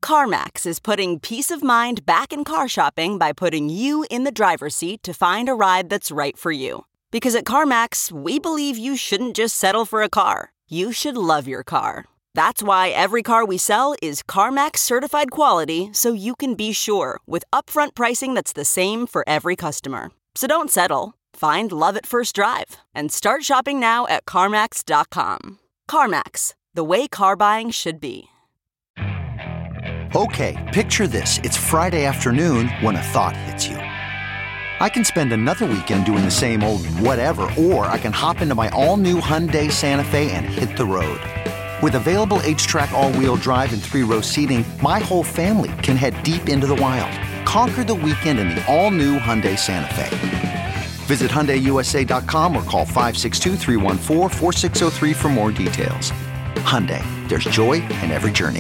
CarMax is putting peace of mind back in car shopping by putting you in the driver's seat to find a ride that's right for you. Because at CarMax, we believe you shouldn't just settle for a car. You should love your car. That's why every car we sell is CarMax certified quality, so you can be sure with upfront pricing that's the same for every customer. So don't settle. Find love at first drive and start shopping now at CarMax.com. CarMax, the way car buying should be. Okay, picture this. It's Friday afternoon when a thought hits you. I can spend another weekend doing the same old whatever, or I can hop into my all-new Hyundai Santa Fe and hit the road. With available H-Track all-wheel drive and 3-row seating, my whole family can head deep into the wild. Conquer the weekend in the all-new Hyundai Santa Fe. Visit HyundaiUSA.com or call 562-314-4603 for more details. Hyundai, there's joy in every journey.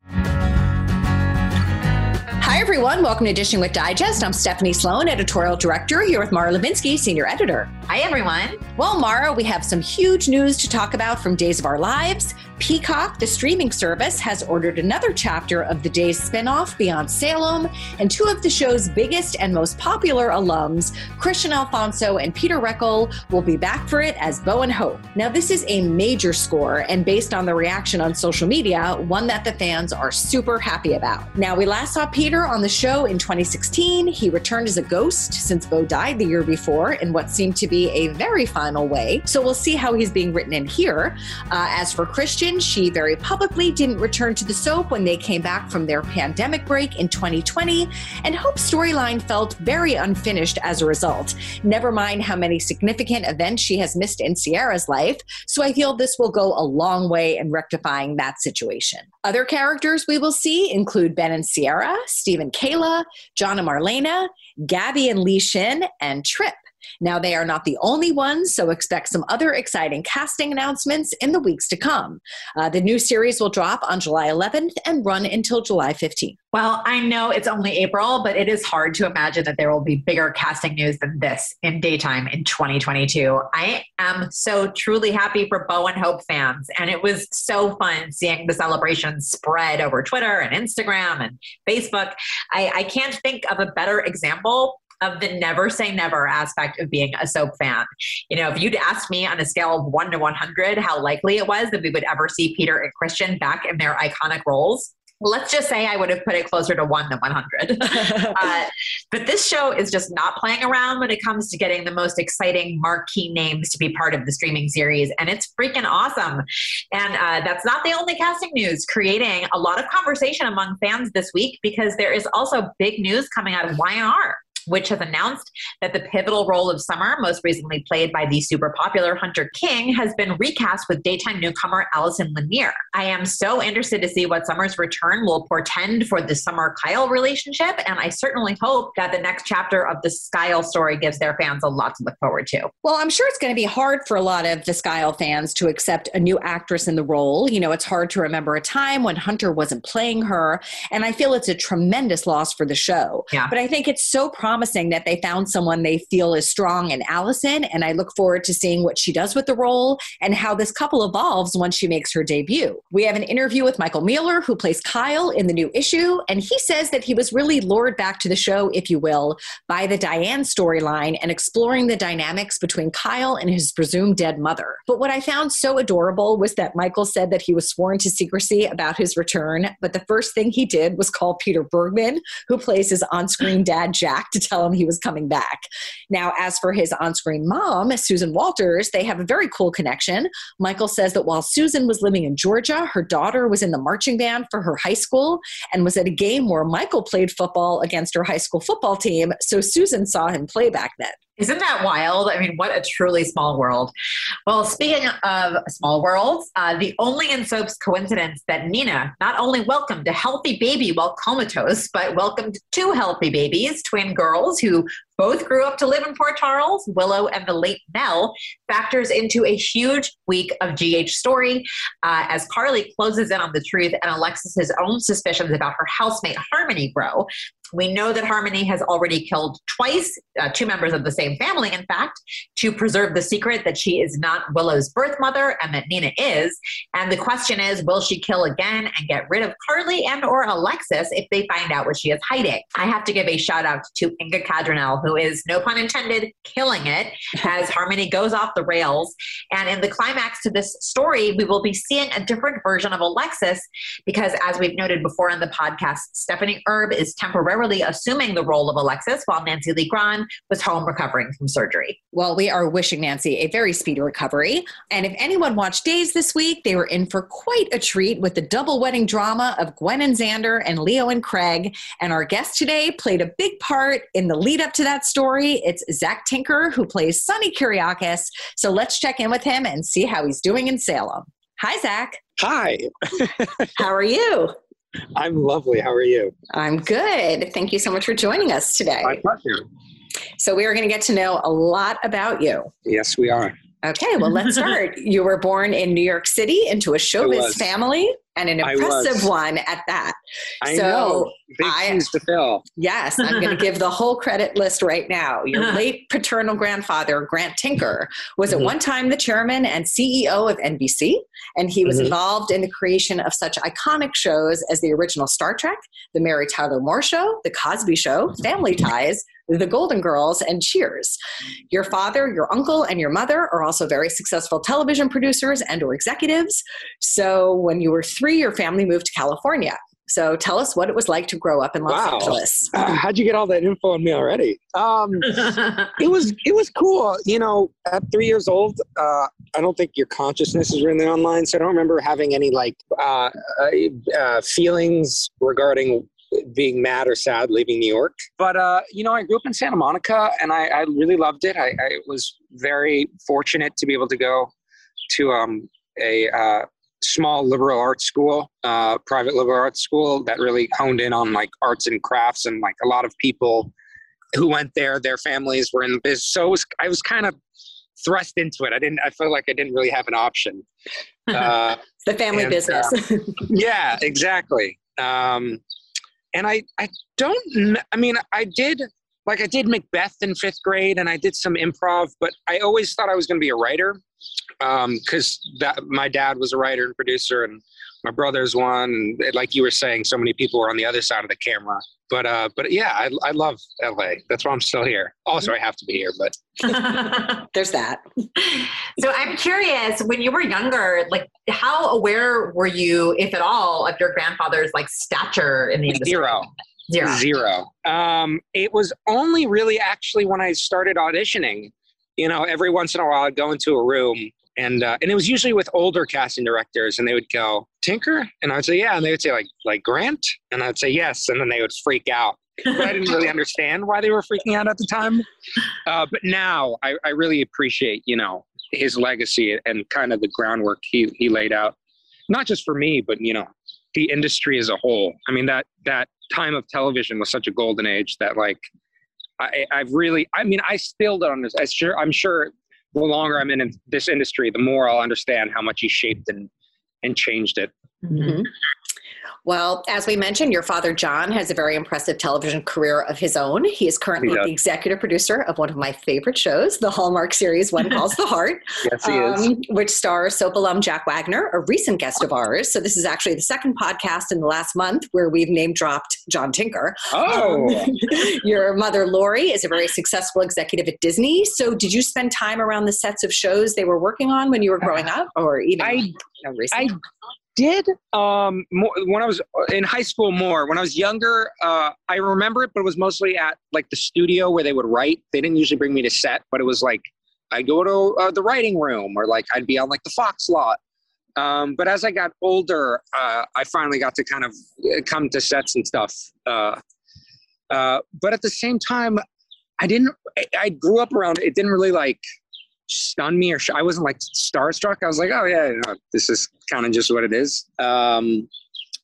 Hi, everyone. Welcome to Dishing with Digest. I'm Stephanie Sloan, editorial director, here with Mara Levinsky, senior editor. Hi, everyone. Well, Mara, we have some huge news to talk about from Days of Our Lives. Peacock, the streaming service, has ordered another chapter of the Days spinoff, Beyond Salem, and two of the show's biggest and most popular alums, Christian Alfonso and Peter Reckell, will be back for it as Bo and Hope. Now, this is a major score, and based on the reaction on social media, one that the fans are super happy about. Now, we last saw Peter on the show in 2016. He returned as a ghost since Bo died the year before in what seemed to be a very final way. So we'll see how he's being written in here. As for Christian, she very publicly didn't return to the soap when they came back from their pandemic break in 2020, and Hope's storyline felt very unfinished as a result. Never mind how many significant events she has missed in Sierra's life, so I feel this will go a long way in rectifying that situation. Other characters we will see include Ben and Sierra, Steve and Kayla, John and Marlena, Gabby and Li Shin, and Trip. Now, they are not the only ones, so expect some other exciting casting announcements in the weeks to come. The new series will drop on July 11th and run until July 15th. Well, I know it's only April, but it is hard to imagine that there will be bigger casting news than this in daytime in 2022. I am so truly happy for Bo and Hope fans, and it was so fun seeing the celebration spread over Twitter and Instagram and Facebook. I can't think of a better example of the never say never aspect of being a soap fan. You know, if you'd asked me on a scale of 1 to 100 how likely it was that we would ever see Peter and Christian back in their iconic roles, let's just say I would have put it closer to 1 than 100. But this show is just not playing around when it comes to getting the most exciting marquee names to be part of the streaming series. And it's freaking awesome. And that's not the only casting news creating a lot of conversation among fans this week, because there is also big news coming out of Y&R, which has announced that the pivotal role of Summer, most recently played by the super popular Hunter King, has been recast with daytime newcomer Allison Lanier. I am so interested to see what Summer's return will portend for the Summer-Kyle relationship, and I certainly hope that the next chapter of the Skyle story gives their fans a lot to look forward to. Well, I'm sure it's going to be hard for a lot of the Skyle fans to accept a new actress in the role. You know, it's hard to remember a time when Hunter wasn't playing her, and I feel it's a tremendous loss for the show. Yeah. But I think it's so promising that they found someone they feel is strong in Allison, and I look forward to seeing what she does with the role and how this couple evolves once she makes her debut. We have an interview with Michael Mueller, who plays Kyle in the new issue, and he says that he was really lured back to the show, if you will, by the Diane storyline and exploring the dynamics between Kyle and his presumed dead mother. But what I found so adorable was that Michael said that he was sworn to secrecy about his return, but the first thing he did was call Peter Bergman, who plays his on-screen dad Jack, to tell him he was coming back. Now, as for his on-screen mom, Susan Walters, they have a very cool connection. Michael says that while Susan was living in Georgia, her daughter was in the marching band for her high school and was at a game where Michael played football against her high school football team, so Susan saw him play back then. Isn't that wild? I mean, what a truly small world. Well, speaking of small worlds, the only in soaps coincidence that Nina not only welcomed a healthy baby while comatose, but welcomed 2 healthy babies, twin girls who both grew up to live in Port Charles. Willow and the late Nell factors into a huge week of GH story as Carly closes in on the truth and Alexis's own suspicions about her housemate Harmony grow. We know that Harmony has already killed twice, two members of the same family, in fact, to preserve the secret that she is not Willow's birth mother and that Nina is. And the question is, will she kill again and get rid of Carly and or Alexis if they find out what she is hiding? I have to give a shout out to Inga Cadranel, who is, no pun intended, killing it as Harmony goes off the rails. And in the climax to this story, we will be seeing a different version of Alexis because, as we've noted before on the podcast, Stephanie Erb is temporarily assuming the role of Alexis while Nancy Lee Grahn was home recovering from surgery. Well, we are wishing Nancy a very speedy recovery. And if anyone watched Days this week, they were in for quite a treat with the double wedding drama of Gwen and Xander and Leo and Craig. And our guest today played a big part in the lead up to that story. It's Zach Tinker, who plays Sonny Kyriakis. So let's check in with him and see how he's doing in Salem. Hi, Zach. Hi. How are you? I'm lovely. How are you? I'm good. Thank you so much for joining us today. My pleasure. So we are going to get to know a lot about you. Yes, we are. Okay, well, let's start. You were born in New York City into a showbiz family, and an impressive one at that. I know. Big shoes to fill. Yes, I'm going to give the whole credit list right now. Your late paternal grandfather, Grant Tinker, was at one time the chairman and CEO of NBC, and he was involved in the creation of such iconic shows as the original Star Trek, The Mary Tyler Moore Show, The Cosby Show, Family Ties, The Golden Girls, and Cheers. Your father, your uncle, and your mother are also very successful television producers and or executives. So when you were 3, your family moved to California. So tell us what it was like to grow up in Los Angeles. How'd you get all that info on me already? It was cool. You know, at 3 years old, I don't think your consciousness is really online. So I don't remember having any feelings regarding being mad or sad leaving New York. But, you know, I grew up in Santa Monica and I really loved it. I was very fortunate to be able to go to a small liberal arts school, private liberal arts school that really honed in on like arts and crafts, and like a lot of people who went there, their families were in the business. So I was kind of thrust into it. I felt like I didn't really have an option. The family business. Yeah, exactly. And I did Macbeth in 5th grade and I did some improv, but I always thought I was going to be a writer. Cause my dad was a writer and producer and my brother's one. And like you were saying, so many people were on the other side of the camera, but yeah, I love LA. That's why I'm still here. Also, I have to be here, but there's that. So I'm curious, when you were younger, like how aware were you, if at all, of your grandfather's like stature in the industry? Zero. It was only really actually when I started auditioning. You know, every once in a while I'd go into a room and it was usually with older casting directors and they would go, Tinker? And I would say, yeah. And they would say like Grant? And I'd say, yes. And then they would freak out. But I didn't really understand why they were freaking out at the time. But now I really appreciate, you know, his legacy and kind of the groundwork he laid out, not just for me, but, you know, the industry as a whole. I mean, that time of television was such a golden age that like, I still don't understand. I'm sure the longer I'm in this industry, the more I'll understand how much he shaped and changed it. Mm-hmm. Well, as we mentioned, your father, John, has a very impressive television career of his own. He is currently the executive producer of one of my favorite shows, the Hallmark series, One Calls the Heart, yes, he is. Which stars soap alum Jack Wagner, a recent guest of ours. So this is actually the second podcast in the last month where we've name dropped John Tinker. Your mother, Lori, is a very successful executive at Disney. So did you spend time around the sets of shows they were working on when you were growing up, or even recently? I did more when I was in high school. More when I was younger, I remember it, but it was mostly at like the studio where they would write. They didn't usually bring me to set, but it was like I'd go to the writing room, or like I'd be on like the Fox lot. But as I got older, I finally got to kind of come to sets and stuff. But at the same time, I grew up around it. Didn't really like stun me, or I wasn't like starstruck. I was like, oh yeah, this is kind of just what it is.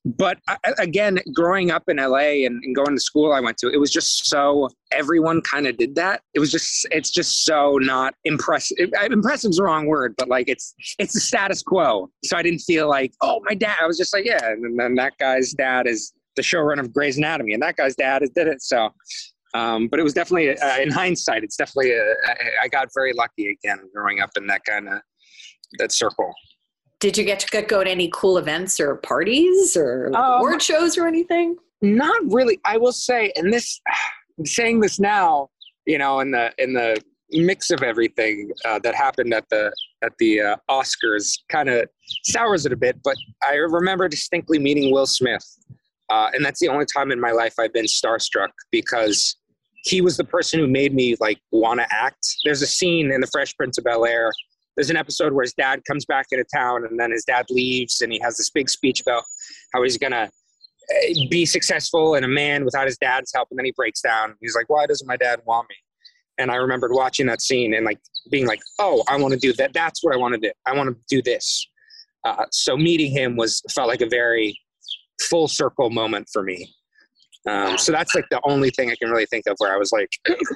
But again, growing up in LA and going to school I went to, it was just so everyone kind of did that. It's just so not impressive. Impressive is the wrong word, but like it's the status quo. So I didn't feel like, oh, my dad. I was just like, yeah. And then that guy's dad is the showrunner of Grey's Anatomy, and that guy's dad did it. So, but it was definitely, in hindsight, it's definitely, I got very lucky again growing up in that circle. Did you get to go to any cool events or parties or award shows or anything? Not really. I will say, and saying this now, in the mix of everything that happened at the Oscars kind of sours it a bit. But I remember distinctly meeting Will Smith, and that's the only time in my life I've been starstruck, because he was the person who made me like want to act. There's a scene in The Fresh Prince of Bel-Air. There's an episode where his dad comes back into town, and then his dad leaves, and he has this big speech about how he's going to be successful and a man without his dad's help. And then he breaks down. He's like, why doesn't my dad want me? And I remembered watching that scene and like being like, oh, I want to do that. That's what I want to do. I want to do this. So meeting him felt like a very full circle moment for me. So that's like the only thing I can really think of where I was like,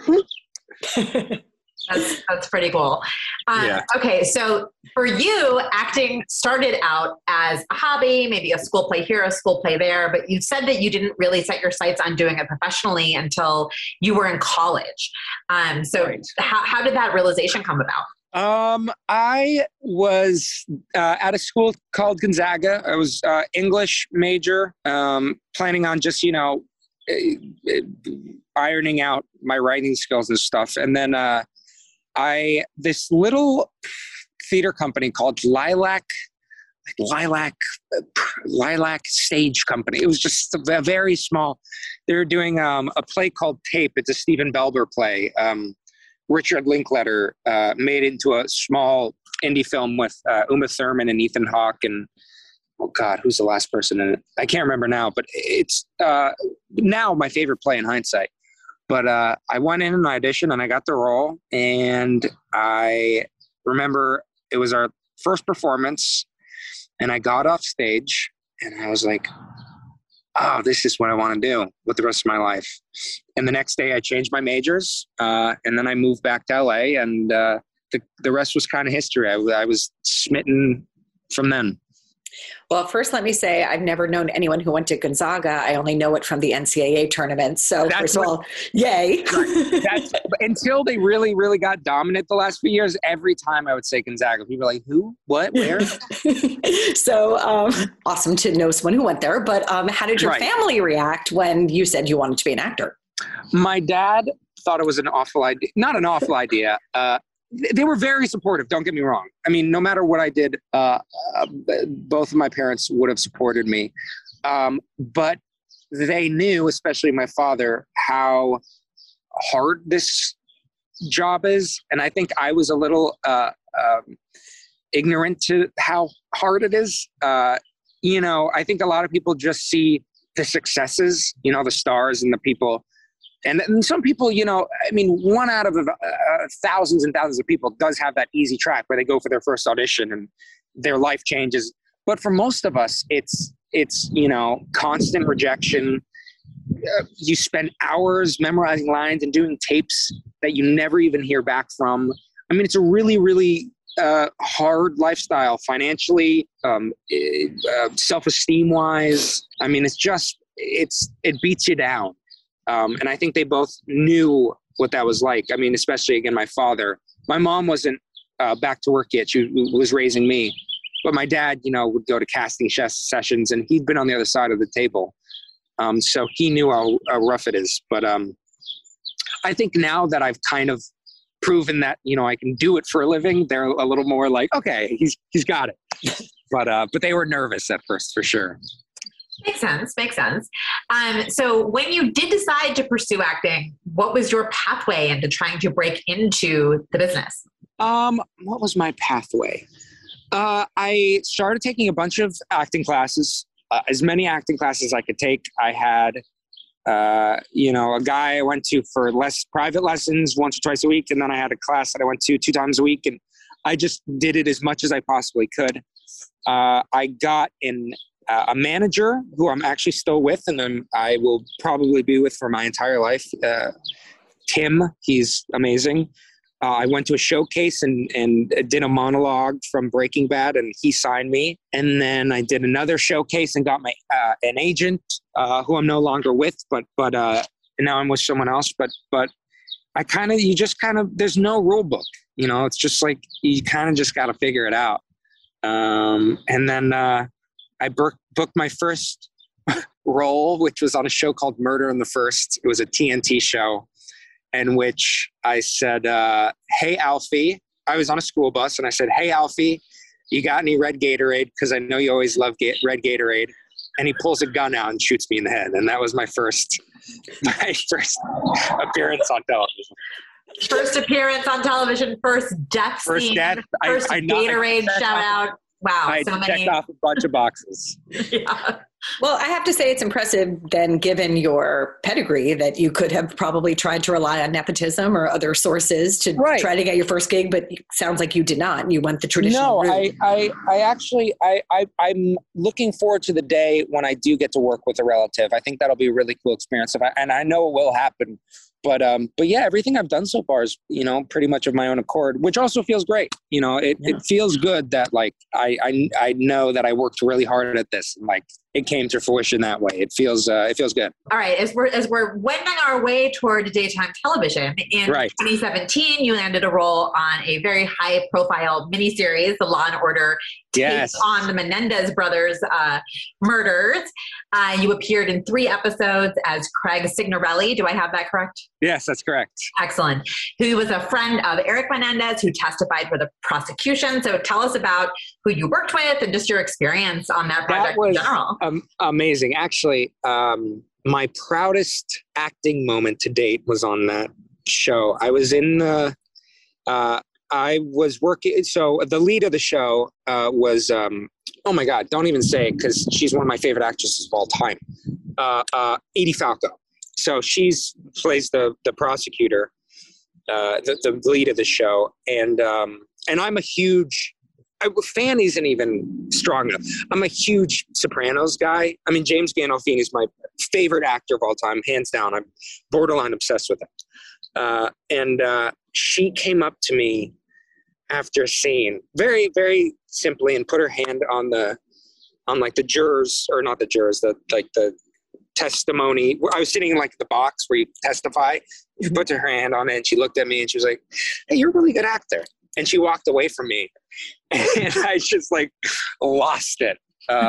That's pretty cool. Yeah. Okay, so for you, acting started out as a hobby, maybe a school play here, a school play there, but you said that you didn't really set your sights on doing it professionally until you were in college. Right. How did that realization come about? I was at a school called Gonzaga. I was English major, planning on just, ironing out my writing skills and stuff. And then this little theater company called Lilac Stage Company. It was just a very small. They were doing a play called Tape. It's a Stephen Belber play. Richard Linklater made it into a small indie film with Uma Thurman and Ethan Hawke and, oh God, who's the last person in it? I can't remember now, but it's now my favorite play in hindsight. But I went in an audition and I got the role. And I remember it was our first performance and I got off stage and I was like, oh, this is what I want to do with the rest of my life. And the next day I changed my majors and then I moved back to LA and the rest was kind of history. I was smitten from then. Well, first, let me say I've never known anyone who went to Gonzaga. I only know it from the NCAA tournament. So first of all, yay. Until they really, really got dominant the last few years, every time I would say Gonzaga, people were like, who, what, where? So awesome to know someone who went there. But how did your family react when you said you wanted to be an actor? My dad thought it was an awful idea. Not an awful idea. They were very supportive. Don't get me wrong. I mean, no matter what I did, both of my parents would have supported me. But they knew, especially my father, how hard this job is. And I think I was a little ignorant to how hard it is. I think a lot of people just see the successes, the stars and the people. And some people, one out of thousands and thousands of people does have that easy track where they go for their first audition and their life changes. But for most of us, it's constant rejection. You spend hours memorizing lines and doing tapes that you never even hear back from. I mean, it's a really, really hard lifestyle financially, self-esteem wise. I mean, it beats you down. And I think they both knew what that was like. I mean, especially, again, my father. My mom wasn't back to work yet. She was raising me. But my dad, would go to casting sessions, and he'd been on the other side of the table. So he knew how rough it is. But I think now that I've kind of proven that, I can do it for a living, they're a little more like, okay, he's got it. But they were nervous at first, for sure. Makes sense. So when you did decide to pursue acting, what was your pathway into trying to break into the business? What was my pathway? I started taking a bunch of acting classes, as many acting classes as I could take. I had, a guy I went to for private lessons once or twice a week. And then I had a class that I went to 2 times a week. And I just did it as much as I possibly could. I got in a manager who I'm actually still with, and then I will probably be with for my entire life. Tim, he's amazing. I went to a showcase and did a monologue from Breaking Bad, and he signed me. And then I did another showcase and got my an agent who I'm no longer with, but now I'm with someone else. But there's no rule book, you know. It's just like you kind of just got to figure it out. And then I booked my first role, which was on a show called Murder in the First. It was a TNT show, in which I said, hey, Alfie. I was on a school bus, and I said, hey, Alfie, you got any red Gatorade? Because I know you always love red Gatorade. And he pulls a gun out and shoots me in the head. And that was my first appearance on television. First appearance on television, first death scene, first Gatorade shout out. Wow, I checked off a bunch of boxes. Yeah. Well, I have to say it's impressive then, given your pedigree, that you could have probably tried to rely on nepotism or other sources to try to get your first gig, but it sounds like you did not. You went the traditional route. I'm looking forward to the day when I do get to work with a relative. I think that'll be a really cool experience, and I know it will happen. But yeah, everything I've done so far is, you know, pretty much of my own accord, which also feels great. You know, it feels good that like I know that I worked really hard at this, and like it came to fruition that way. It feels good. All right, as we're wending our way toward daytime television, in 2017, you landed a role on a very high-profile miniseries, The Law and Order takes on the Menendez brothers' murders. You appeared in 3 episodes as Craig Signorelli. Do I have that correct? Yes, that's correct. Excellent. Who was a friend of Eric Menendez, who testified for the prosecution. So tell us about who you worked with and just your experience on that project in general. Amazing. Actually, my proudest acting moment to date was on that show. I was in the... I was working, so the lead of the show was, oh my God, don't even say it, because she's one of my favorite actresses of all time, Edie Falco. So plays the prosecutor, the lead of the show, and I'm a huge, fan isn't even strong enough. I'm a huge Sopranos guy. I mean, James Gandolfini is my favorite actor of all time, hands down. I'm borderline obsessed with him. And she came up to me after a scene very, very simply and put her hand on the jurors, or not the jurors, the testimony. I was sitting in like the box where you testify. She put her hand on it and she looked at me and she was like, hey, you're a really good actor. And she walked away from me and I just like lost it.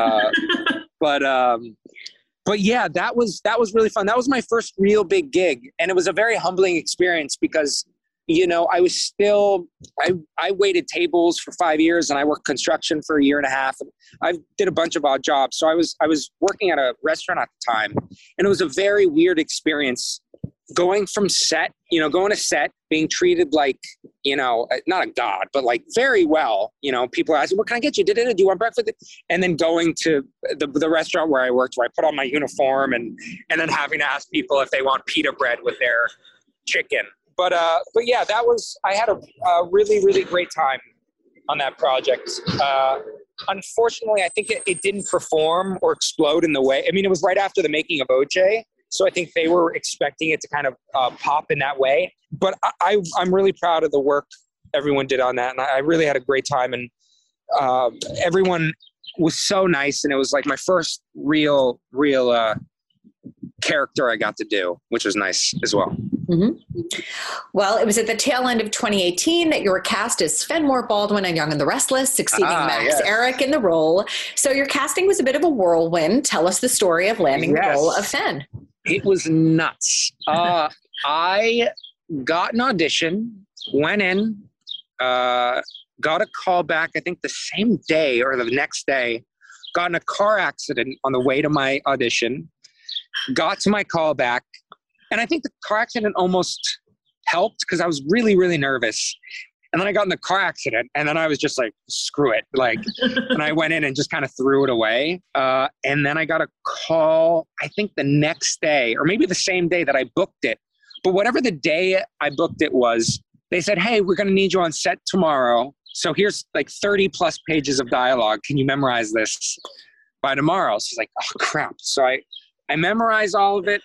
But yeah, that was really fun. That was my first real big gig. And it was a very humbling experience because, you know, I was still, I waited tables for 5 years and I worked construction for 1.5 years. And I did a bunch of odd jobs. So I was working at a restaurant at the time, and it was a very weird experience going from set, you know, going to set, being treated like, you know, not a god, but like very well, you know, people are asking, what can I get you? Do you want breakfast? And then going to the restaurant where I worked, where I put on my uniform and then having to ask people if they want pita bread with their chicken. But yeah, I had a really, really great time on that project. Unfortunately, I think it didn't perform or explode in the way. I mean, it was right after the making of OJ. So I think they were expecting it to kind of pop in that way. But I'm really proud of the work everyone did on that. And I really had a great time. And everyone was so nice. And it was like my first real character I got to do, which was nice as well. Mm-hmm. Well, it was at the tail end of 2018 that you were cast as Fenmore Baldwin on Young and the Restless, succeeding Max Eric in the role. So your casting was a bit of a whirlwind. Tell us the story of landing the role of Fen. It was nuts. I got an audition, went in, got a call back, I think the same day or the next day, got in a car accident on the way to my audition, got to my call back. And I think the car accident almost helped because I was really, really nervous. And then I got in the car accident and then I was just like, screw it. Like, and I went in and just kind of threw it away. And then I got a call, I think the next day or maybe the same day that I booked it. But whatever the day I booked it was, they said, hey, we're going to need you on set tomorrow. So here's like 30 plus pages of dialogue. Can you memorize this? by tomorrow. So it's like, oh crap. So I memorize all of it.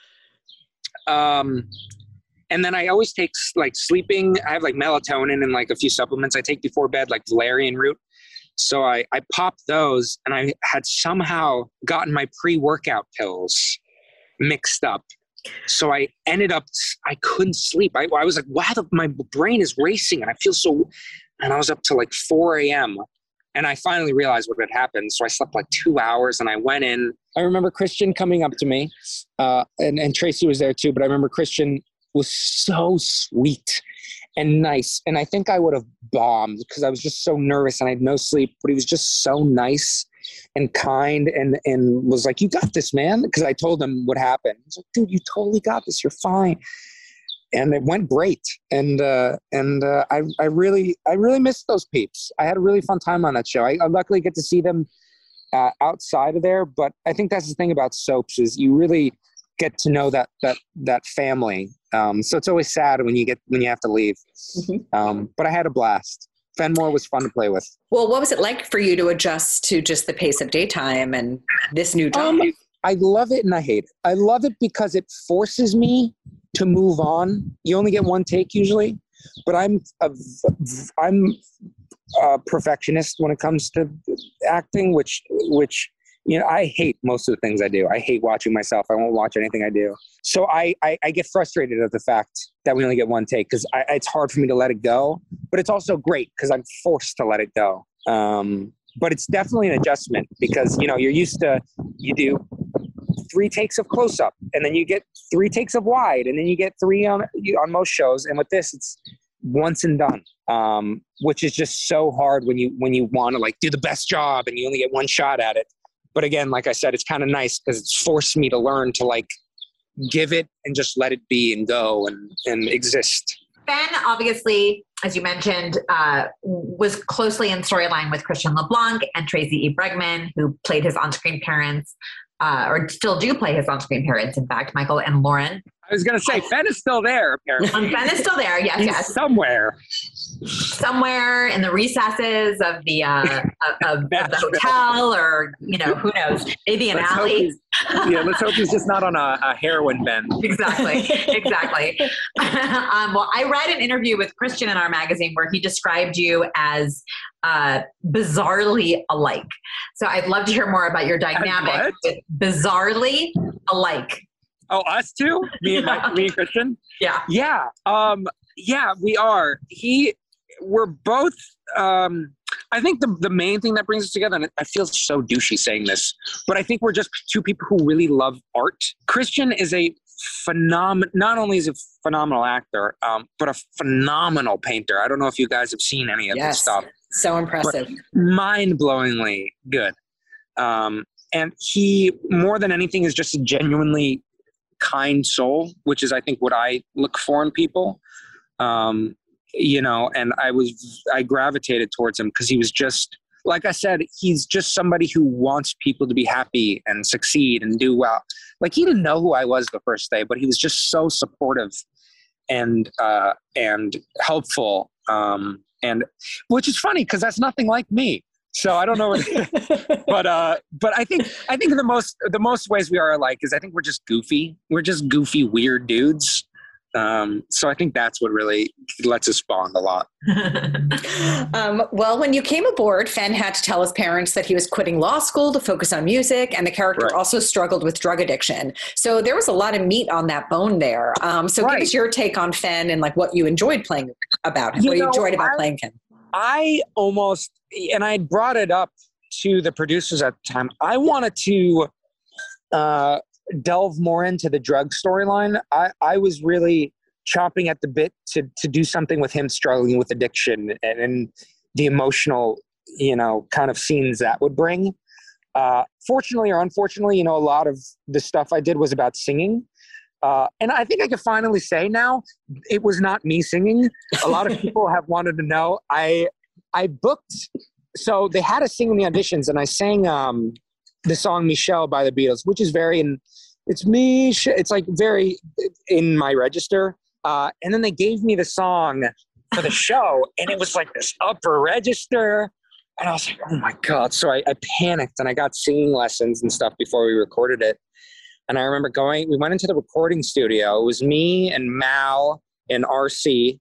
And then I always take like sleeping. I have like melatonin and like a few supplements I take before bed, like valerian root. So I popped those, and I had somehow gotten my pre-workout pills mixed up. So I ended up, I couldn't sleep. I was like, wow, my brain is racing and I feel so, and I was up till like 4 a.m. And I finally realized what had happened. So I slept like 2 hours, and I went in. I remember Christian coming up to me, and Tracy was there too, but I remember Christian was so sweet and nice. And I think I would have bombed because I was just so nervous and I had no sleep, but he was just so nice and kind and was like, you got this, man. Because I told him what happened. He's like, dude, you totally got this. You're fine. And it went great. And I really missed those peeps. I had a really fun time on that show. I luckily get to see them outside of there, but I think that's the thing about soaps is you really get to know that family. So it's always sad when you have to leave. Mm-hmm. But I had a blast. Fenmore was fun to play with. Well, what was it like for you to adjust to just the pace of daytime and this new job? I love it and I hate it. I love it because it forces me to move on. You only get one take usually, but I'm a perfectionist when it comes to acting, which you know, I hate most of the things I do. I hate watching myself. I won't watch anything I do. So I get frustrated at the fact that we only get one take because it's hard for me to let it go. But it's also great because I'm forced to let it go. But it's definitely an adjustment because, you know, you're used to, you do 3 takes of close up and then you get 3 takes of wide and then you get 3 on most shows. And with this, it's once and done, which is just so hard when you want to like do the best job and you only get one shot at it. But again, like I said, it's kind of nice because it's forced me to learn to like give it and just let it be and go and exist. Ben, obviously, as you mentioned, was closely in storyline with Christian LeBlanc and Tracy E. Bregman, who played his on-screen parents, or still do play his on-screen parents, in fact, Michael and Lauren. I was going to say, Ben is still there, apparently. Ben is still there, yes, yes. Somewhere in the recesses of the hotel, or, you know, who knows, maybe an alley. Let's hope he's just not on a heroin bend. Exactly. Well, I read an interview with Christian in our magazine where he described you as bizarrely alike. So I'd love to hear more about your dynamic with bizarrely alike. Oh, us too? Me and Christian? Yeah. Yeah. Yeah, we are. We're both, I think the main thing that brings us together, and I feel so douchey saying this, but I think we're just 2 people who really love art. Christian is not only is a phenomenal actor, but a phenomenal painter. I don't know if you guys have seen any of this stuff. So impressive. Mind-blowingly good. And he, more than anything, is just a genuinely kind soul, which is, I think, what I look for in people. You know, and I gravitated towards him because he was just, like I said, he's just somebody who wants people to be happy and succeed and do well. Like, he didn't know who I was the first day, but he was just so supportive and helpful. And which is funny because that's nothing like me. So I don't know, but I think the most ways we are alike is I think we're just goofy. We're just goofy, weird dudes. So I think that's what really lets us bond a lot. Well, when you came aboard, Fen had to tell his parents that he was quitting law school to focus on music, and the character also struggled with drug addiction. So there was a lot of meat on that bone there. So give us your take on Fen and like what you enjoyed playing about him, what you enjoyed about playing him. I had brought it up to the producers at the time. I wanted to delve more into the drug storyline. I was really chomping at the bit to do something with him struggling with addiction and the emotional, you know, kind of scenes that would bring. Fortunately or unfortunately, you know, a lot of the stuff I did was about singing. And I think I can finally say now, it was not me singing. A lot of people have wanted to know. I booked, so they had us sing in the auditions, and I sang the song Michelle by the Beatles, which is it's like very in my register. And then they gave me the song for the show, and it was like this upper register. And I was like, oh my God. So I panicked and I got singing lessons and stuff before we recorded it. And I remember we went into the recording studio. It was me and Mal and RC.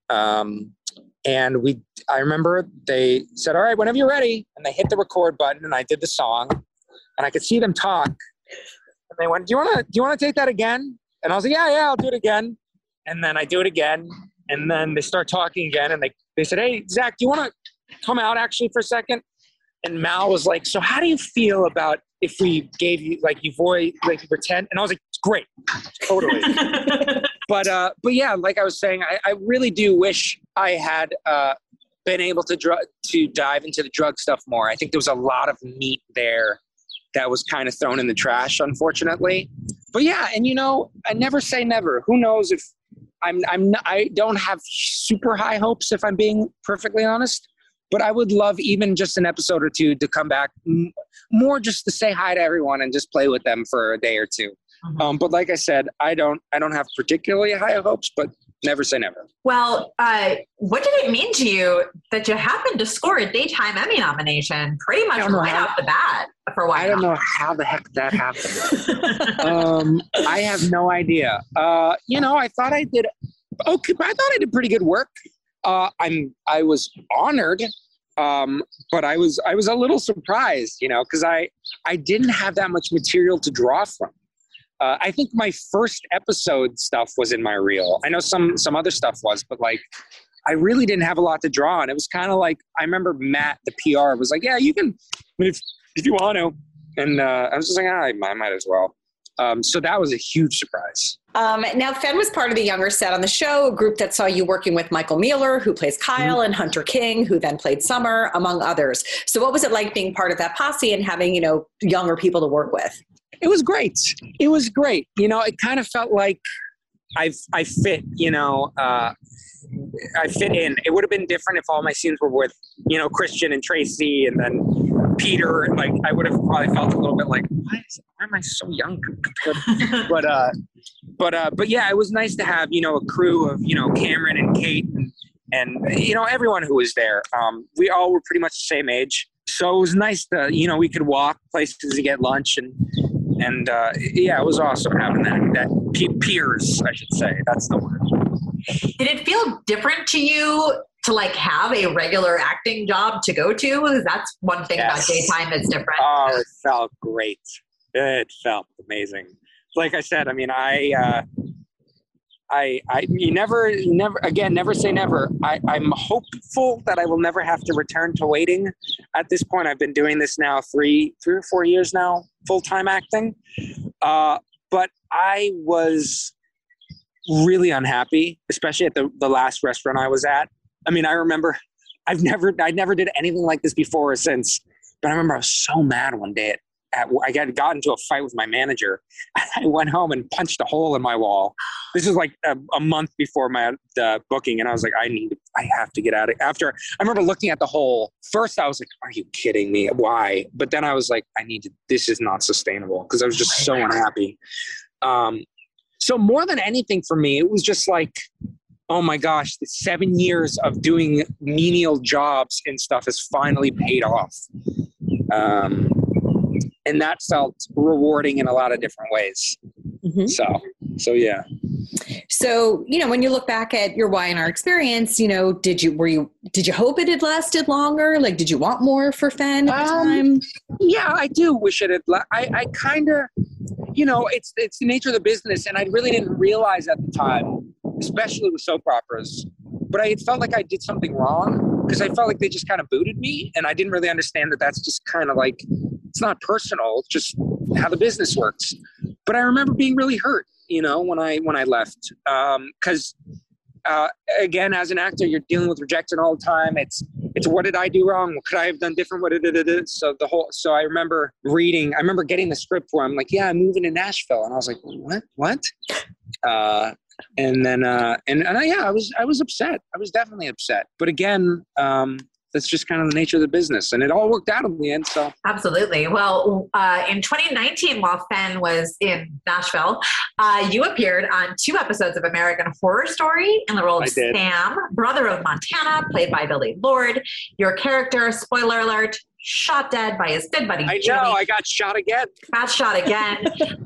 And I remember they said, all right, whenever you're ready. And they hit the record button and I did the song and I could see them talk. And they went, do you want to take that again? And I was like, yeah, I'll do it again. And then I do it again. And then they start talking again. And they said, hey, Zach, do you want to come out actually for a second? And Mal was like, so how do you feel about if we gave you you pretend? And I was like, it's great. Totally. But yeah, like I was saying, I really do wish I had been able to dive into the drug stuff more. I think there was a lot of meat there that was kind of thrown in the trash, unfortunately. But yeah, and I never say never. Who knows if I don't have super high hopes, if I'm being perfectly honest. But I would love even just an episode or two to come back more just to say hi to everyone and just play with them for a day or two. Mm-hmm. But like I said, I don't have particularly high hopes, but never say never. Well, what did it mean to you that you happened to score a Daytime Emmy nomination pretty much right off the bat for Why I don't know how the heck that happened. I have no idea. I thought I did okay, but I thought I did pretty good work. I was honored, but I was a little surprised, because I didn't have that much material to draw from. I think my first episode stuff was in my reel. I know some other stuff was, but I really didn't have a lot to draw on. It was kind of like, I remember Matt, the PR, was like, yeah, you can, if you want to. And I was just like, I might as well. So that was a huge surprise. Now, Fenn was part of the younger set on the show, a group that saw you working with Michael Mueller, who plays Kyle, and Hunter King, who then played Summer, among others. So what was it like being part of that posse and having, younger people to work with? It was great. It was great. It kind of felt like I fit, I fit in. It would have been different if all my scenes were with, Christian and Tracy and then Peter. I would have probably felt a little bit like, why am I so young compared? But yeah, it was nice to have, a crew of, Cameron and Kate and everyone who was there. We all were pretty much the same age. So it was nice to, we could walk places to get lunch and yeah, it was awesome having that peers, I should say. That's the word. Did it feel different to you to have a regular acting job to go to? Because that's one thing about daytime that's different. Oh, it felt great. It felt amazing. Like I said, I mean, you never say never. I'm hopeful that I will never have to return to waiting. At this point, I've been doing this now 3 or 4 years now, full-time acting. But I was really unhappy, especially at the last restaurant I was at. I mean, I remember I never did anything like this before or since, but I remember I was so mad one day I got into a fight with my manager. I went home and punched a hole in my wall. This was a month before my booking, and I was like, I have to get out of it. After I remember looking at the hole, first I was like, are you kidding me? Why? But then I was like, this is not sustainable, because I was just so unhappy. So more than anything for me, it was just like, oh my gosh, the 7 years of doing menial jobs and stuff has finally paid off. And that felt rewarding in a lot of different ways. Mm-hmm. So yeah. So, when you look back at your Y&R experience, did you hope it had lasted longer? Did you want more for Fenn at the time? Yeah, I do wish it had. I kind of, it's the nature of the business. And I really didn't realize at the time, especially with soap operas, but I felt like I did something wrong, because I felt like they just kind of booted me. And I didn't really understand that that's just kind of it's not personal. It's just how the business works. But I remember being really hurt, when I left. Because again, as an actor, you're dealing with rejection all the time. It's what did I do wrong? What could I have done different? So I remember getting the script where I'm like, yeah, I'm moving to Nashville. And I was like, what? And then, I was upset. I was definitely upset. But again, that's just kind of the nature of the business. And it all worked out in the end. So absolutely. Well, in 2019, while Fenn was in Nashville, you appeared on 2 episodes of American Horror Story in the role of Sam, brother of Montana, played by Billy Lord. Your character, spoiler alert, shot dead by his good buddy. I know, I got shot again. Got shot again.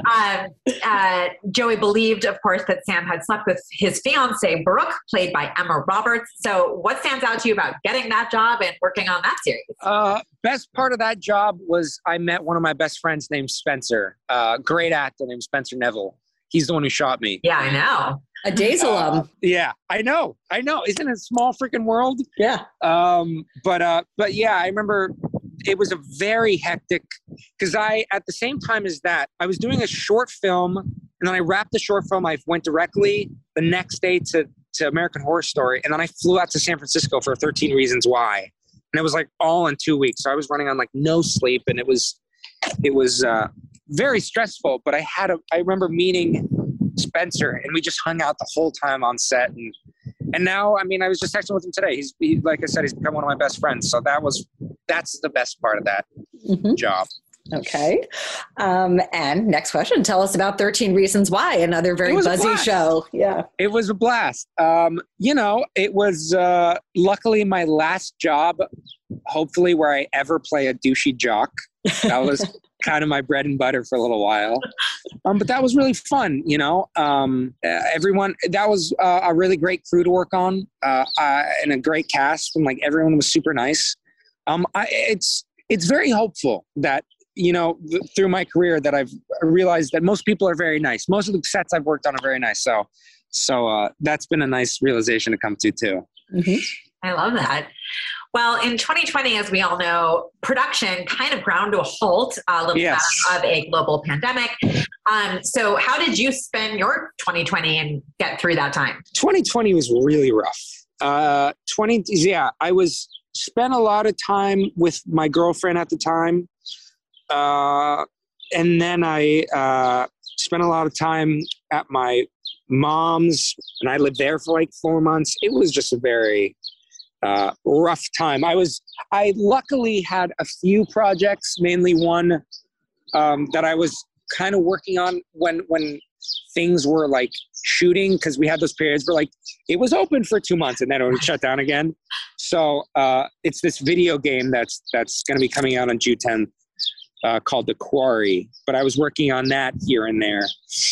Joey believed, of course, that Sam had slept with his fiancee, Brooke, played by Emma Roberts. So what stands out to you about getting that job and working on that series? Best part of that job was I met one of my best friends named Spencer, great actor named Spencer Neville. He's the one who shot me. Yeah, I know. A Days alum. Yeah, I know. Isn't it a small freaking world? Yeah. But yeah, I remember it was a very hectic, because at the same time as that, I was doing a short film, and then I wrapped the short film. I went directly the next day to American Horror Story, and then I flew out to San Francisco for 13 Reasons Why. And it was like all in 2 weeks. So I was running on like no sleep, and it was very stressful. But I remember meeting Spencer, and we just hung out the whole time on set. And now, I mean, I was just texting with him today. He like I said, he's become one of my best friends. So that's the best part of that job. Okay. And next question, tell us about 13 Reasons Why, another very buzzy show. Yeah. It was a blast. It was luckily my last job, hopefully, where I ever play a douchey jock. That was kind of my bread and butter for a little while. But that was really fun, everyone, that was a really great crew to work on, and a great cast, and like everyone was super nice. It's very hopeful that, through my career, that I've realized that most people are very nice. Most of the sets I've worked on are very nice. So that's been a nice realization to come to too. Mm-hmm. I love that. Well, in 2020, as we all know, production kind of ground to a halt of a global pandemic. So how did you spend your 2020 and get through that time? 2020 was really rough. I spent a lot of time with my girlfriend at the time. And then I spent a lot of time at my mom's, and I lived there for like 4 months. It was just a very rough time. I luckily had a few projects, mainly one that I was kind of working on when things were like shooting, because we had those periods where like it was open for 2 months and then it would shut down again. So it's this video game that's going to be coming out on June 10th called The Quarry. But I was working on that here and there.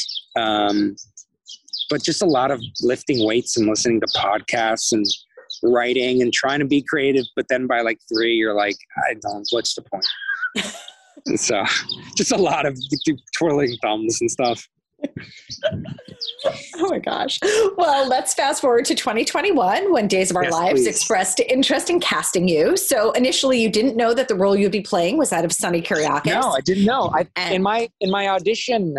But just a lot of lifting weights and listening to podcasts and writing and trying to be creative. But then by like 3, you're like, what's the point? And so just a lot of twirling thumbs and stuff. Oh my gosh. Well, let's fast forward to 2021 when Days of Our Lives expressed interest in casting you. So initially you didn't know that the role you'd be playing was that of Sonny Kyriakis. No, I didn't know. In my audition,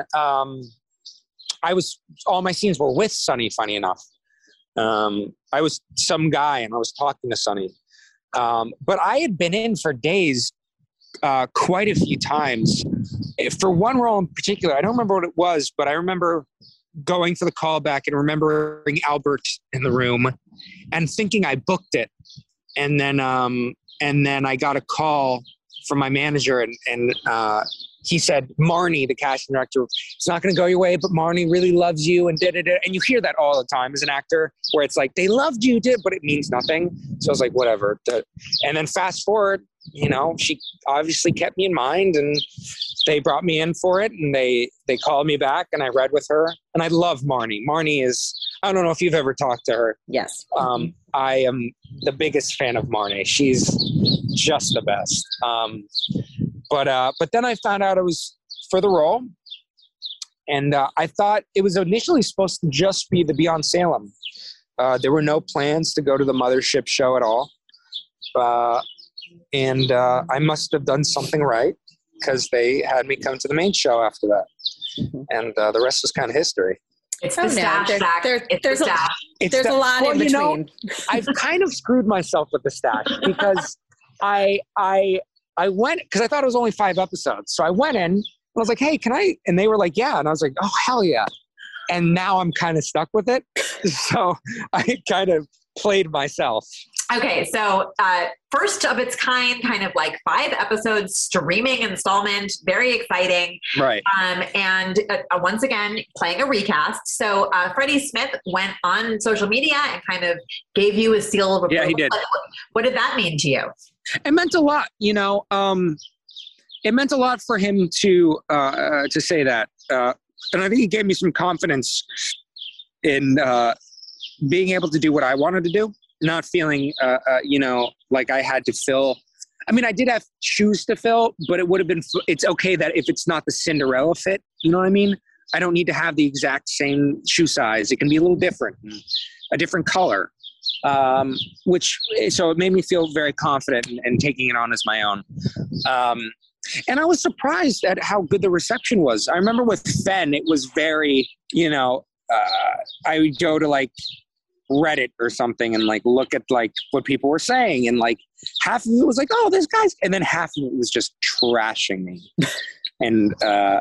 all my scenes were with Sonny, funny enough. I was some guy and I was talking to Sonny. But I had been in for Days quite a few times. For one role in particular, I don't remember what it was, but I remember going for the callback and remembering Albert in the room and thinking I booked it. And then I got a call from my manager and he said, Marnie, the casting director, it's not going to go your way, but Marnie really loves you and da-da-da. And you hear that all the time as an actor where it's like, they loved you, but it means nothing. So I was like, whatever. And then fast forward, she obviously kept me in mind and they brought me in for it and they called me back and I read with her. And I love Marnie. Marnie is, I don't know if you've ever talked to her. Yes. I am the biggest fan of Marnie. She's just the best. But then I found out it was for the role. And I thought it was initially supposed to just be the Beyond Salem. There were no plans to go to the Mothership show at all. And I must have done something right because they had me come to the main show after that. And the rest was kind of history. It's the stash. There's a lot in between. I've kind of screwed myself with the stash because I went, because I thought it was only 5 episodes. So I went in and I was like, hey, can I? And they were like, yeah. And I was like, oh, hell yeah. And now I'm kind of stuck with it. So I kind of played myself. Okay, so first of its kind of like 5 episodes streaming installment, very exciting. Right. And once again, playing a recast. So Freddie Smith went on social media and kind of gave you a seal of approval. Yeah, he did. What did that mean to you? It meant a lot, it meant a lot for him to say that. And I think he gave me some confidence in being able to do what I wanted to do. Not feeling, like I had to fill. I mean, I did have shoes to fill, but it would have been, it's okay that if it's not the Cinderella fit, you know what I mean? I don't need to have the exact same shoe size. It can be a little different, a different color. So it made me feel very confident in taking it on as my own. And I was surprised at how good the reception was. I remember with Fenn, it was very, I would go to like Reddit or something and like look at like what people were saying, and like half of it was like, oh, this guy's, and then half of it was just trashing me. and that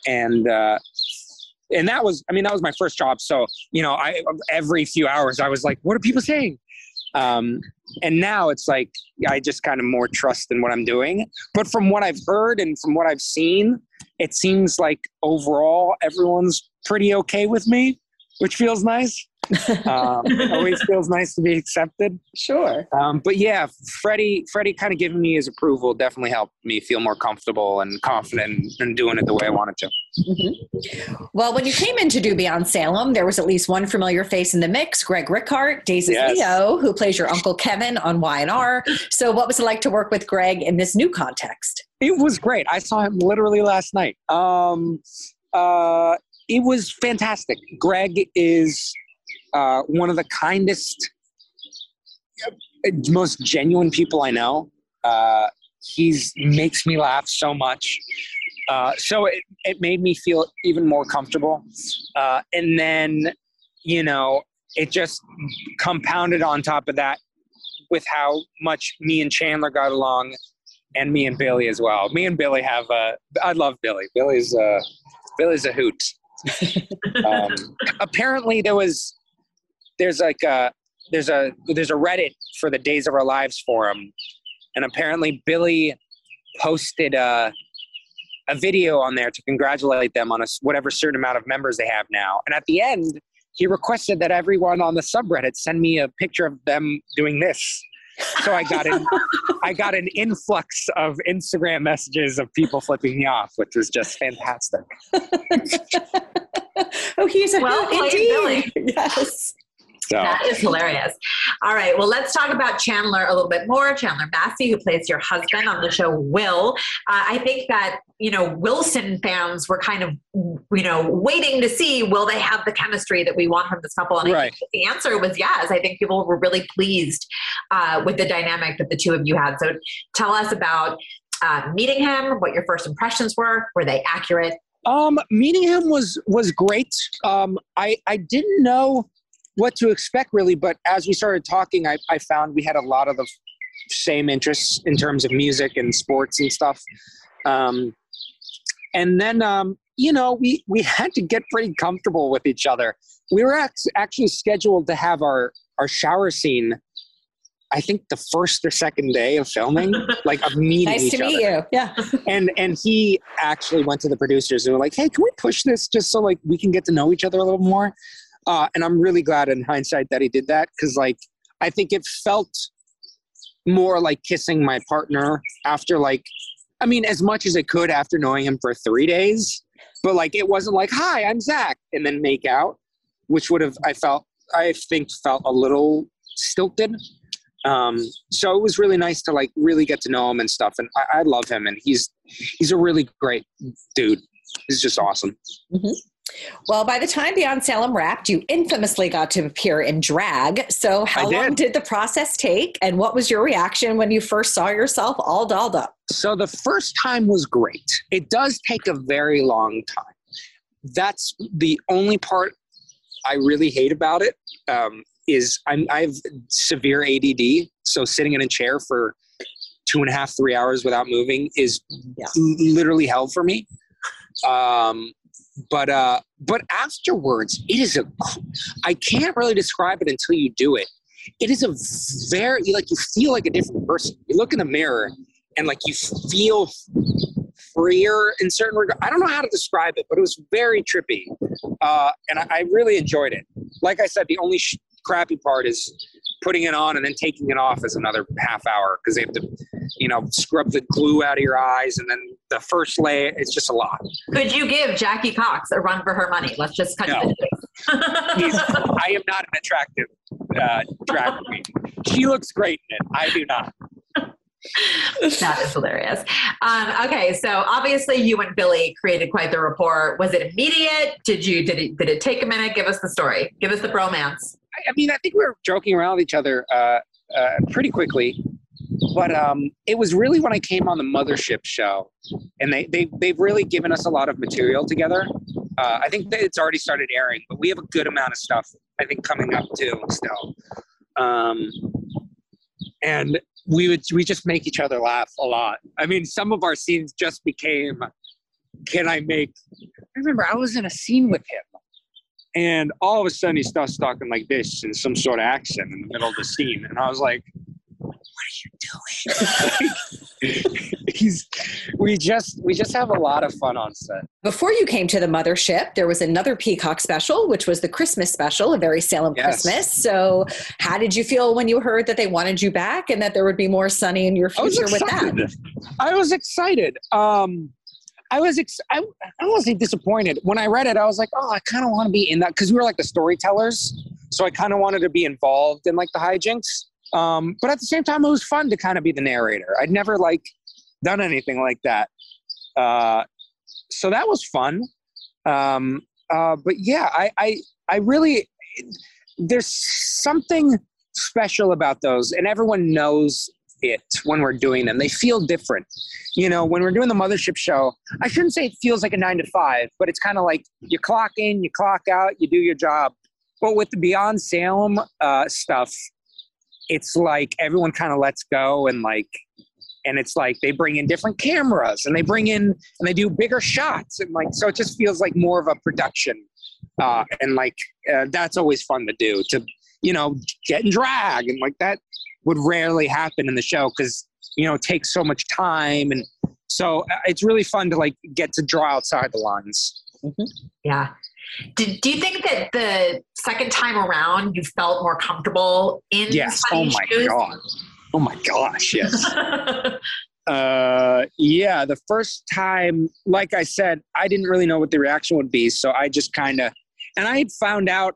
was my first job. So, every few hours I was like, what are people saying? And now it's like, I just kind of more trust in what I'm doing. But from what I've heard and from what I've seen, it seems like overall everyone's pretty okay with me, which feels nice. Always feels nice to be accepted. Sure. But yeah, Freddie kind of giving me his approval definitely helped me feel more comfortable and confident in doing it the way I wanted to. Mm-hmm. Well, when you came in to do Beyond Salem, there was at least one familiar face in the mix, Greg Rickhart, Daisy's Leo, who plays your Uncle Kevin on Y&R. So what was it like to work with Greg in this new context? It was great. I saw him literally last night. It was fantastic. Greg is one of the kindest, most genuine people I know. He's makes me laugh so much. So it made me feel even more comfortable. And then, it just compounded on top of that with how much me and Chandler got along, and me and Billy as well. Me and Billy I love Billy. Billy's a hoot. Apparently there's a Reddit for the Days of Our Lives forum, and apparently Billy posted a video on there to congratulate them on whatever certain amount of members they have now. And at the end, he requested that everyone on the subreddit send me a picture of them doing this. So I got an influx of Instagram messages of people flipping me off, which was just fantastic. Oh, he's a well played, Billy. Yes. So. That is hilarious. All right. Well, let's talk about Chandler a little bit more. Chandler Massey, who plays your husband on the show, Will. I think that, Wilson fans were kind of, waiting to see, will they have the chemistry that we want from this couple? And I think the answer was yes. I think people were really pleased with the dynamic that the two of you had. So tell us about meeting him, what your first impressions were. Were they accurate? Meeting him was great. I didn't know what to expect really, but as we started talking, I found we had a lot of the same interests in terms of music and sports and stuff. And then, we had to get pretty comfortable with each other. We were actually scheduled to have our shower scene, I think the first or second day of filming, like of meeting nice each to other. meet you. Yeah. And he actually went to the producers and were like, hey, can we push this just so like we can get to know each other a little more? And I'm really glad in hindsight that he did that, because like I think it felt more like kissing my partner after as much as it could after knowing him for 3 days. But like it wasn't like, hi, I'm Zach, and then make out, which would have felt a little stilted. So it was really nice to like really get to know him and stuff. And I love him, and he's a really great dude. He's just awesome. Mm-hmm. Well, by the time Beyond Salem wrapped, you infamously got to appear in drag. So how long did the process take? And what was your reaction when you first saw yourself all dolled up? So the first time was great. It does take a very long time. That's the only part I really hate about it, is I have severe ADD. So sitting in a chair for 2.5, 3 hours without moving is literally hell for me. But afterwards, it is I can't really describe it until you do it. it is a very, like, you feel like a different person. You look in the mirror and like you feel freer in certain regards. I don't know how to describe it, but it was very trippy. And I really enjoyed it. Like I said, the only crappy part is putting it on and then taking it off is another half hour because they have to, scrub the glue out of your eyes. And then the first layer, it's just a lot. Could you give Jackie Cox a run for her money? Let's just cut to the chase. I am not an attractive drag queen. She looks great in it. I do not. That is hilarious. Okay, so obviously you and Billy created quite the rapport. Was it immediate? Did it take a minute? Give us the story. Give us the bromance. I mean, I think we were joking around with each other pretty quickly, but it was really when I came on the Mothership show, and they've really given us a lot of material together. I think that it's already started airing, but we have a good amount of stuff I think coming up too still. And we just make each other laugh a lot. I mean, some of our scenes just became, I remember I was in a scene with him and all of a sudden he starts talking like this in some sort of accent in the middle of the scene. And I was like, what are you doing? we just have a lot of fun on set. Before you came to the Mothership, there was another Peacock special, which was the Christmas special, A Very Salem Christmas. So how did you feel when you heard that they wanted you back and that there would be more Sunny in your future with that? I was excited. I don't want to say disappointed. When I read it, I was like, oh, I kind of want to be in that because we were like the storytellers. So I kind of wanted to be involved in like the hijinks. But at the same time, it was fun to kind of be the narrator. I'd never done anything like that. So that was fun. But yeah, I really, there's something special about those and everyone knows it when we're doing them. They feel different. When we're doing the Mothership show, I shouldn't say it feels like a 9 to 5, but it's kind of like you clock in, you clock out, you do your job. But with the Beyond Salem stuff, it's like everyone kind of lets go and it's like they bring in different cameras and they do bigger shots and so it just feels like more of a production. That's always fun to do, to, get in drag and that would rarely happen in the show because, it takes so much time. And so it's really fun to get to draw outside the lines. Mm-hmm. Yeah. Do you think that the second time around you felt more comfortable in Yes. Sunny shoes? God. Oh my gosh. Yes. Yeah. The first time, like I said, I didn't really know what the reaction would be. So I just and I had found out,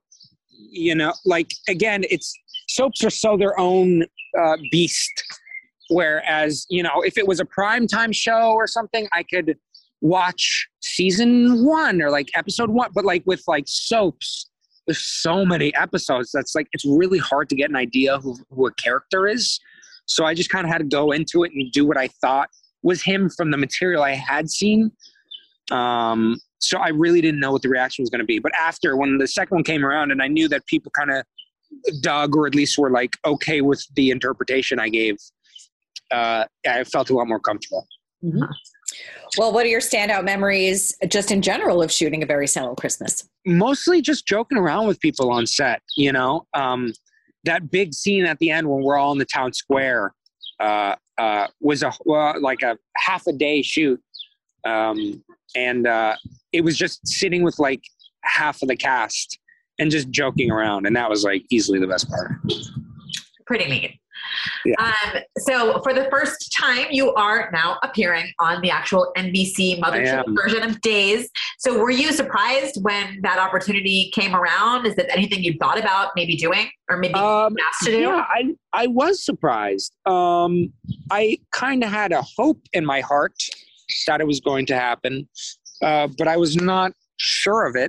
again, soaps are so their own beast. Whereas, if it was a primetime show or something, I could watch season 1 or episode 1. But with soaps, there's so many episodes. That's it's really hard to get an idea who a character is. So I just kind of had to go into it and do what I thought was him from the material I had seen. So I really didn't know what the reaction was going to be. But after, when the second one came around and I knew that people kind of dug or at least were okay with the interpretation I gave, I felt a lot more comfortable. Mm-hmm. Well, what are your standout memories just in general of shooting A Very Salem Christmas? Mostly just joking around with people on set, that big scene at the end when we're all in the town square was a half a day shoot. And it was just sitting with half of the cast and just joking around. And that was easily the best part. Pretty neat. Yeah. So for the first time, you are now appearing on the actual NBC Mothership version of Days. So were you surprised when that opportunity came around? Is it anything you thought about maybe doing or maybe asked to do? Yeah, I was surprised. I kind of had a hope in my heart that it was going to happen, but I was not sure of it.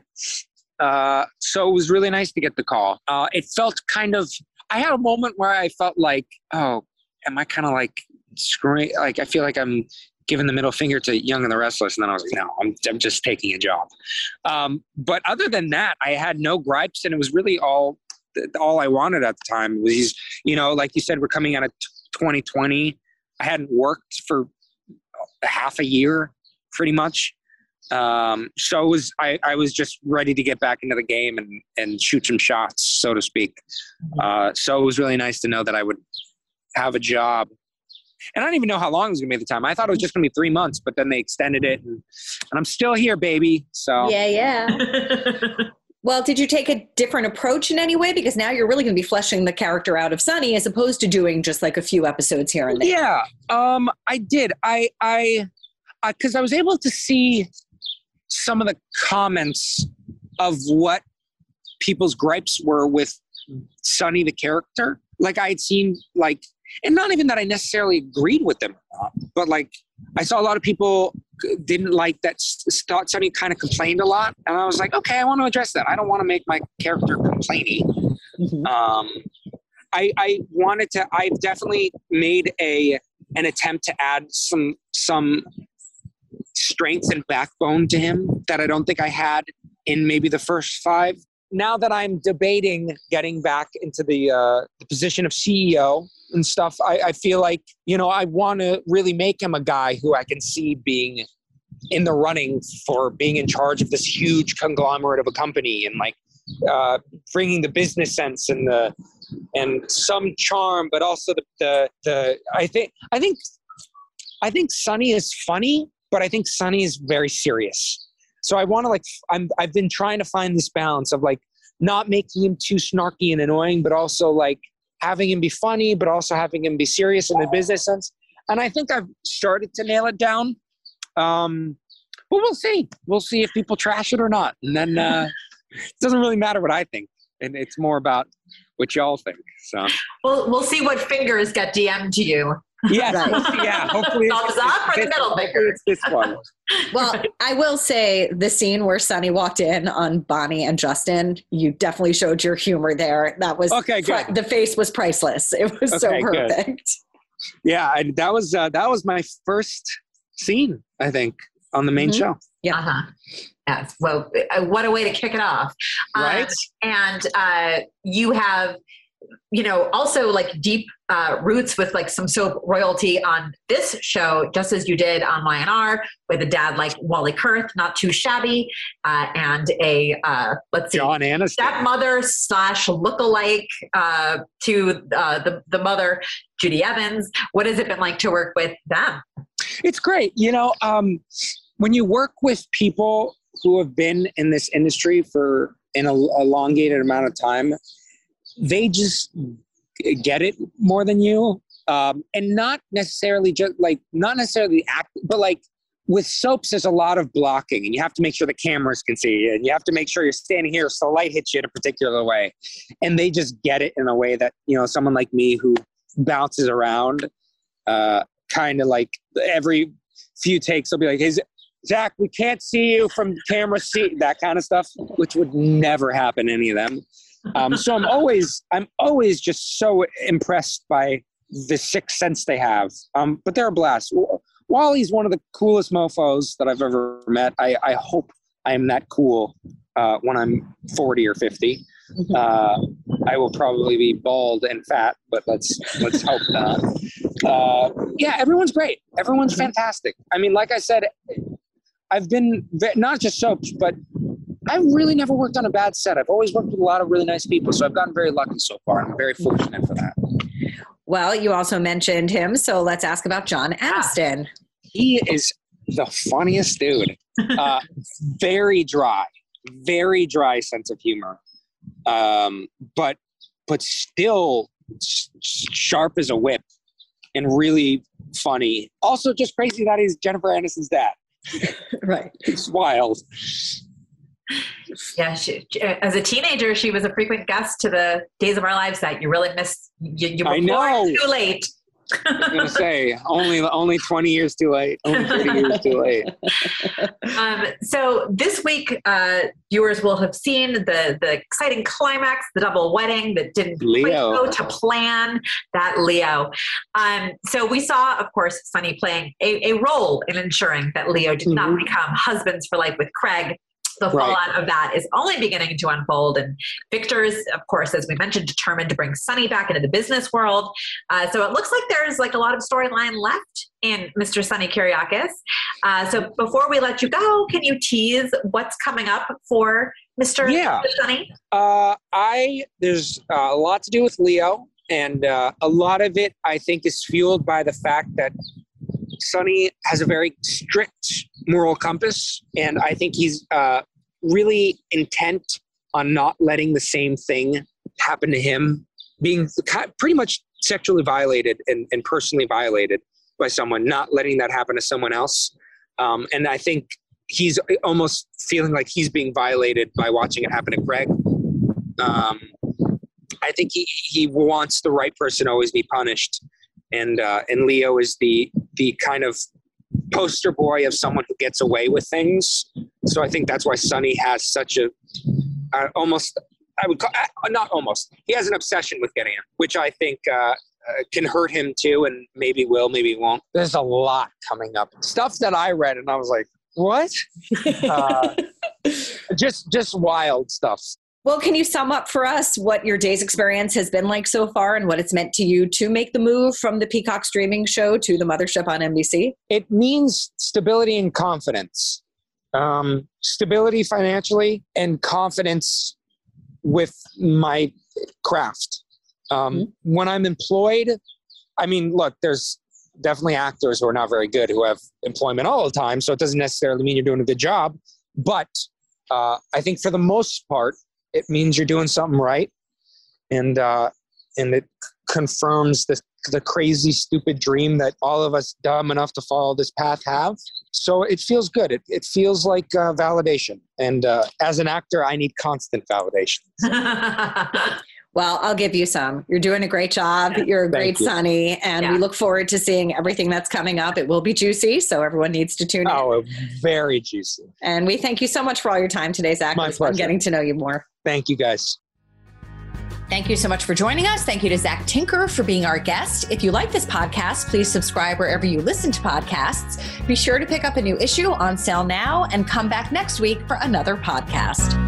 So it was really nice to get the call. It felt I had a moment where I felt oh, am I kind of screwing? I feel like I'm giving the middle finger to Young and the Restless. And then I was no, I'm just taking a job. But other than that, I had no gripes. And it was really all I wanted at the time was, like you said, we're coming out of 2020. I hadn't worked for half a year pretty much. So I was just ready to get back into the game and shoot some shots, so to speak. So it was really nice to know that I would have a job. And I didn't even know how long it was going to be at the time. I thought it was just going to be 3 months, but then they extended it, and I'm still here, baby. So yeah. Well, did you take a different approach in any way? Because now you're really going to be fleshing the character out of Sonny, as opposed to doing just like a few episodes here and there. Yeah, I did. Because I was able to see some of the comments of what people's gripes were with Sonny, the character. Like I had seen, like, and not even that I necessarily agreed with them, but like I saw a lot of people didn't like that, thought Sonny kind of complained a lot. And I was like, okay, I want to address that. I don't want to make my character complainy. I've definitely made an attempt to add some strength and backbone to him that I don't think I had in maybe the first 5. Now that I'm debating getting back into the position of CEO and stuff, I feel like, I want to really make him a guy who I can see being in the running for being in charge of this huge conglomerate of a company, and like bringing the business sense and some charm, but also I think Sonny is funny, but I think Sonny is very serious. So I want to I've been trying to find this balance of like not making him too snarky and annoying, but also like having him be funny, but also having him be serious in the business sense. And I think I've started to nail it down. But we'll see. We'll see if people trash it or not. And then it doesn't really matter what I think. And it's more about what y'all think. So we'll see what fingers get DM'd to you. Yes, yeah. Hopefully, thumbs up or the middle finger. It's this one. Well, I will say the scene where Sonny walked in on Bonnie and Justin, you definitely showed your humor there. That was okay. Good. The face was priceless. It was so perfect. Good. Yeah, that was my first scene, I think, on the main show. Yeah. Yes. Well, what a way to kick it off. Right. And you have, also like deep roots with like some soap royalty on this show, just as you did on Y&R with a dad like Wally Kurth, not too shabby, and a John Aniston, stepmother / lookalike to the mother, Judy Evans. What has it been like to work with them? It's great. When you work with people who have been in this industry for an elongated amount of time, they just get it more than you. And not necessarily the act, but like with soaps, there's a lot of blocking, and you have to make sure the cameras can see you, and you have to make sure you're standing here so the light hits you in a particular way. And they just get it in a way that, someone like me who bounces around, kind of like every few takes, they'll be like, hey, Zach, we can't see you from camera seat, that kind of stuff, which would never happen to any of them. So I'm always just so impressed by the sixth sense they have. But they're a blast. Wally's one of the coolest mofos that I've ever met. I hope I am that cool when I'm 40 or 50. I will probably be bald and fat, but let's hope not. Yeah, everyone's great. Everyone's fantastic. I mean, like I said, I've been not just soaps, but I've really never worked on a bad set. I've always worked with a lot of really nice people, so I've gotten very lucky so far. I'm very fortunate for that. Well, you also mentioned him, so let's ask about John Aniston. He is the funniest dude. Very dry sense of humor, but still sharp as a whip and really funny. Also, just crazy that he's Jennifer Aniston's dad. Right. It's wild. Yeah, as a teenager, she was a frequent guest to the Days of Our Lives that you really missed. You were born too late. I was going to say, only 20 years too late. Only 30 years too late. So this week, viewers will have seen the exciting climax, the double wedding that didn't quite go to plan, that Leo. So we saw, of course, Sonny playing a role in ensuring that Leo did not become husbands for life with Craig. the fallout of that is only beginning to unfold. And Victor's, of course, as we mentioned, determined to bring Sonny back into the business world. So it looks like there's like a lot of storyline left in Mr. Sonny Kiriakis. So before we let you go, can you tease what's coming up for Mr. Sonny? There's a lot to do with Leo, and a lot of it, I think, is fueled by the fact that Sonny has a very strict moral compass, and I think he's really intent on not letting the same thing happen to him, being pretty much sexually violated and personally violated by someone, not letting that happen to someone else. And I think he's almost feeling like he's being violated by watching it happen to Greg. I think he wants the right person to always be punished. And Leo is the kind of poster boy of someone who gets away with things. So I think that's why Sonny has such a he has an obsession with getting him, which I think can hurt him too, and maybe will, maybe won't. There's a lot coming up. Stuff that I read and I was like, what? Just wild stuff. Well, can you sum up for us what your day's experience has been like so far and what it's meant to you to make the move from the Peacock streaming show to the mothership on NBC? It means stability and confidence. Stability financially and confidence with my craft. When I'm employed, I mean, look, there's definitely actors who are not very good who have employment all the time, so it doesn't necessarily mean you're doing a good job. But I think for the most part, it means you're doing something right, and it confirms the crazy, stupid dream that all of us dumb enough to follow this path have. So it feels good. It feels like validation. And as an actor, I need constant validation. Well, I'll give you some. You're doing a great job. You're a great Sonny, and we look forward to seeing everything that's coming up. It will be juicy, so everyone needs to tune in. Oh, very juicy. And we thank you so much for all your time today, Zach. My pleasure. I'm getting to know you more. Thank you, guys. Thank you so much for joining us. Thank you to Zach Tinker for being our guest. If you like this podcast, please subscribe wherever you listen to podcasts. Be sure to pick up a new issue on sale now and come back next week for another podcast.